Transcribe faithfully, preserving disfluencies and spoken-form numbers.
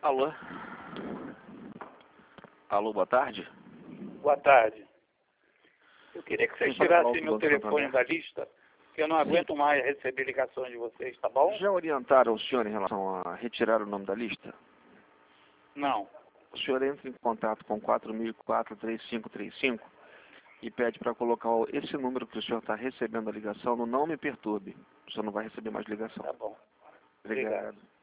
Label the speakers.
Speaker 1: Alô? Alô, boa tarde?
Speaker 2: Boa tarde. Eu queria que vocês
Speaker 1: Quem fala
Speaker 2: tirassem
Speaker 1: do
Speaker 2: meu
Speaker 1: Banco
Speaker 2: telefone
Speaker 1: Santander?
Speaker 2: da lista, porque eu não aguento mais receber ligações de vocês, tá bom?
Speaker 1: Já orientaram o senhor em relação a retirar o nome da lista?
Speaker 2: Não.
Speaker 1: O senhor entra em contato com quatro mil e quatro, três cinco três cinco e pede para colocar o- esse número que o senhor está recebendo a ligação no Não Me Perturbe. O senhor não vai receber mais ligação.
Speaker 2: Tá bom.
Speaker 1: Obrigado.
Speaker 2: Obrigado.